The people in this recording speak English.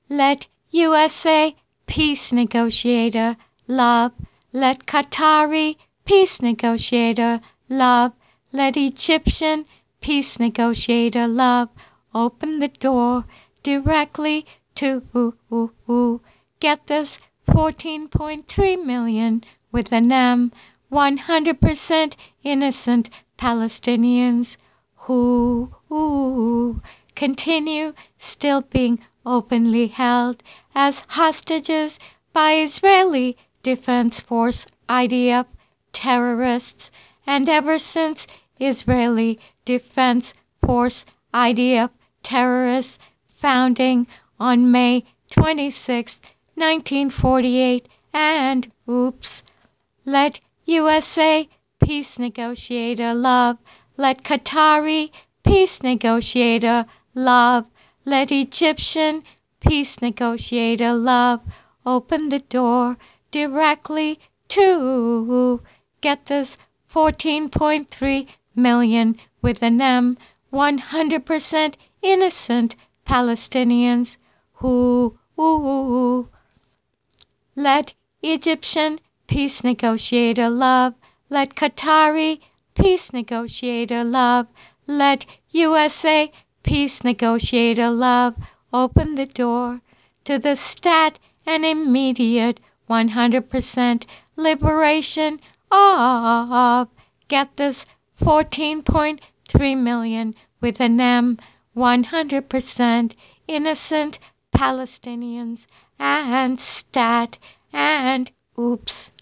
Let USA peace negotiator love. Let Qatari peace negotiator love. Let Egyptian peace negotiator love. Open the door directly to get this 14.3 million with an M, 100% innocent Palestinians who continue still being openly held as hostages by Israeli Defense Force IDF terrorists. And ever since Israeli Defense Force IDF terrorists founding on May 26, 1948, and let USA peace negotiator love. Let Qatari peace negotiator love. Let Egyptian peace negotiator love. Open the door directly to get this 14.3 million with an M, 100% innocent Palestinians who let Egyptian peace negotiator love. Let Qatari peace negotiator love. Let USA peace negotiator love. Open the door to the stat and immediate 100% liberation of, get this, 14.3 million with an M, 100% innocent Palestinians and stat and